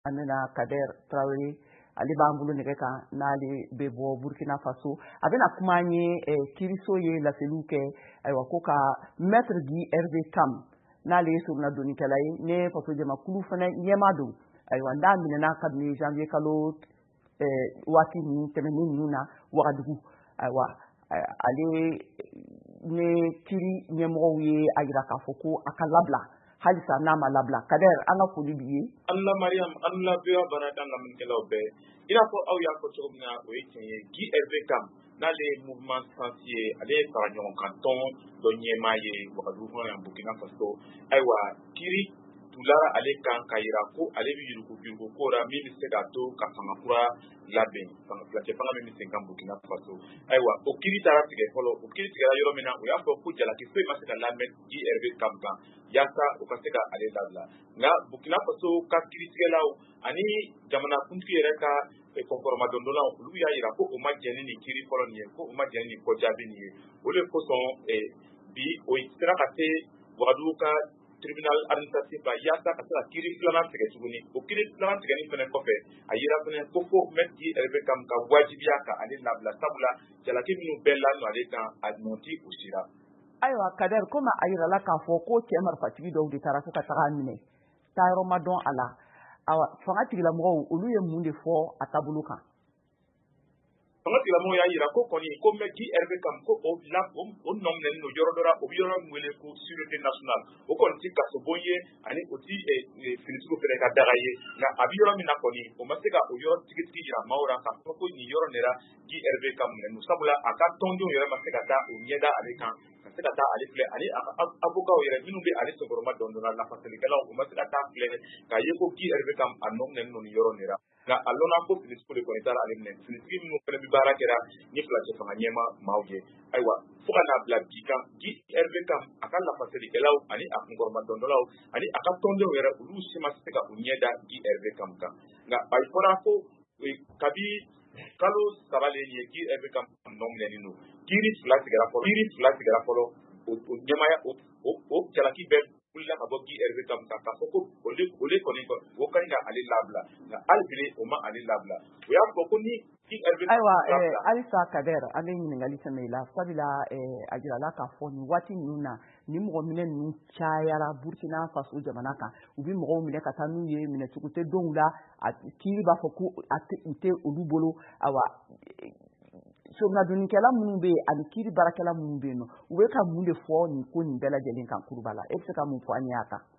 Amina Kader Traoré ale b'an bolo nɛgɛ kan n'ale bɛ bɔ Burkina Faso a bɛna kuma an ye Kiriso ye laseliw kɛ ayiwa ko ka Maître Guy Hervé Kam n'ale ye sorona donnikɛla ye ne faso jamakulu fana ɲɛmaa don ayiwa n'a minɛna kabini janvier kalo waati ninnu tɛmɛnen ninnu na Wagadugu ayiwa ale ne kiri ɲɛmɔgɔw ye a yira k'a fɔ ko a ka labila halisa n'a ma labila Kader an ka foli b'i ye Allah Mariam Allah biya baraka lamɛnkɛlaw bɛɛ i n'a fɔ aw y'a fɔ cogo min na o ye tiɲɛ ye Guy Hervé Kam n'ale ye mouvement sensier ale ye fara ɲɔgɔn kan tɔn dɔ ɲɛmaa ye Wagadugu kɔnɔ yan Burkina Faso ayiwa kiri tulara ale kan ka yira ko ale bɛ yurugu ko la min bɛ se k'a to ka fanga kura labɛn fanga min bɛ sen kan Burkina Faso ayiwa o kiri taara tigɛ fɔlɔ o kiri tigɛra yɔrɔ min na o y'a fɔ ko jalaki foyi ma se ka lamɛn Guy Hervé Kam kan yaasa o ka se ka ale labila nka Burkina Faso ka kiritigɛlaw ani jamanakuntigi yɛrɛ ka kɔkɔrɔma dɔndɔnnaw olu y'a yira ko o ma jɛn ni kiri fɔlɔ nin ye ko o ma jɛn ni kɔjaabi nin ye o de kosɔn bi o sera ka se Wagadugu ka tribunal administratif la yaasa ka se ka kiri filanan tigɛ tuguni o kiri filanan tigɛli fana kɔfɛ a yira fana ko fo Maître Guy Hervé Kam ka wajibiya ka ale labila sabula jalaki minnu bɛɛ lanu ale kan a nɔ ti o sira ayiwa Kader komi a yirala k'a fɔ ko cɛ marifatigi dɔw de taara ko ka taga a minɛ taayɔrɔ ma dɔn a la awa fanga tigilamɔgɔw olu ye mun de fɔ a taabolo kan fanga tigilamɔgɔw y'a yira ko kɔni ko Maître Guy Hervé Kam ko o nɔminɛlen don yɔrɔ dɔ la o bɛ yɔrɔ min wele ko sûreté nationale o kɔni ti kasobon ye ani o ti finitigiw fɛnɛ ka daga ye nka a bɛ yɔrɔ min na kɔni o ma se ka o yɔrɔ tigitigi yira maaw la k'a fɔ ko nin yɔrɔ nin la Guy Hervé Kam minɛ sabula a ka tɔndenw yɛrɛ ma se ka taa o ɲɛda ale kan ka se ka taa ale filɛ ani a ka avocat yɛrɛ minnu bɛ ale sɔgɔrɔma dɔndɔnna lafasalikɛlaw o ma se ka taa filɛ k'a ye ko Guy Hervé Kam a nɔminɛlen don nin yɔrɔ nin la nka a lɔnna ko finitigiw de kɔni taara ale minɛ finitigi minnu fɛnɛ bɛ baara kɛra ni filacɛ fanga ɲɛma maaw ye ayiwa fo ka n'a bila bi kan Guy Hervé Kam a ka lafasalikɛlaw ani a kunkɔrɔma dɔndɔnnaw ani a ka tɔndenw yɛrɛ olu si ma se ka u ɲɛda Guy Hervé Kam kan nka a fɔra ko kabi kalo saba le ye Guy Hervé Kam nɔminɛlen don kiiri fila tigɛra fɔlɔ o ɲɛmaya o jalaki bɛɛ wulila ka bɔ Guy Hervé Kam kan k'a fɔ ko ole kɔni o ka ɲi ka ale labila nka hali bi o ma ale labila o y'a fɔ ko ni Guy Hervé Kam ayiwa halisa Kader an bɛ ɲininkali tɛmɛ i la sabula a jirala k'a fɔ nin waati ninnu na ni mɔgɔ minɛ ninnu cayara Burkina Faso jamana kan u bɛ mɔgɔw minɛ ka taa n'u ye minɛcogo tɛ dɔw la kiiri b'a fɔ ko u tɛ olu bolo awa soronadonnikɛla minnu bɛ yen ani kiiri baarakɛla minnu bɛ yen nɔ u bɛ ka mun de fɔ nin ko nin bɛɛ lajɛlen kan kuruba la e bɛ se ka mun fɔ an ye a kan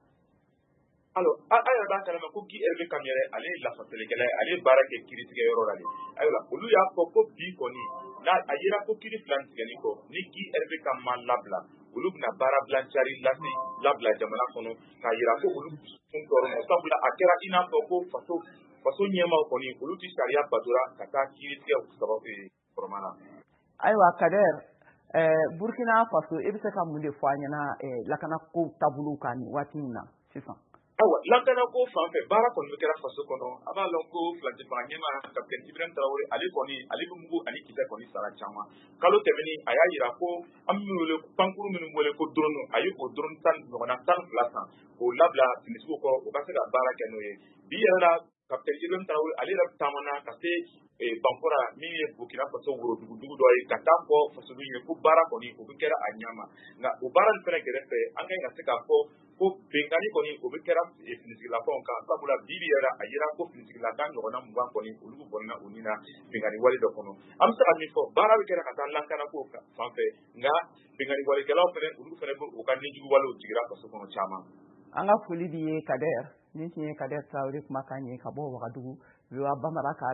alors an yɛrɛ b'a kalama ko Guy Hervé Kam yɛrɛ ale ye lafasalikɛla ye ale ye baara kɛ kiiritigɛyɔrɔ la de ayiwa olu y'a fɔ ko bi kɔni n'a a yera ko kiiri fila tigɛli kɔ ni Guy Hervé Kam ma labila olu bɛna baara bilancari labila jamana kɔnɔ k'a yira ko olu sun tɔɔrɔ sabula a kɛra i n'a fɔ ko faso ɲɛmaaw kɔni olu ti sariya batora ka taa kiiritigɛw sababu kɔrɔma na ayiwa Kader Burkina Faso e bɛ se ka mun de fɔ an ɲɛna lakanako taabolo kan nin waati in na sisan ayiwa lakanako fan fɛ baara kɔni bɛ kɛra faso kɔnɔ a b'a dɔn ko filacɛ fanga ɲɛmaa Capitaine Ibrahim Traoré ale bɛ mugu ani kisɛ kɔni sara caman kalo tɛmɛni a y'a yira ko an bɛ wele pankuru minnu wele ko drone a ye o drone ɲɔgɔnna 12 san k'o labila finitigiw kɔrɔ o ka se ka baara kɛ n'o ye bi yɛrɛ la Capitaine Ibrahim Traoré ale yɛrɛ taamana ka se Bankora min ye Burkina Faso worodugu dɔ ye ka taa fɔ fasodenw ye ko baara kɔni o bɛ kɛra a ɲama nka o baara nin fɛnɛ kɛrɛfɛ an kan ka se k'a fɔ ko bɛnkanni kɔni o bɛ kɛra finitigilakaw kan sabula bi yɛrɛ a yera ko finitigilaka ɲɔgɔnna 20 kɔni olu bɔnna u ni na bɛnkanni wale dɔ kɔnɔ an bɛ se ka min fɔ baara bɛ kɛra ka taa lakanako fan fɛ nka bɛnkanni walekɛlaw fɛnɛ olu fɛnɛ bɛ u ka nijugu walew jigira faso kɔnɔ caman an ka foli b'i ye Kader nin tun ye Kader Traoré kumakan ye ka bɔ Wagadugu Bamara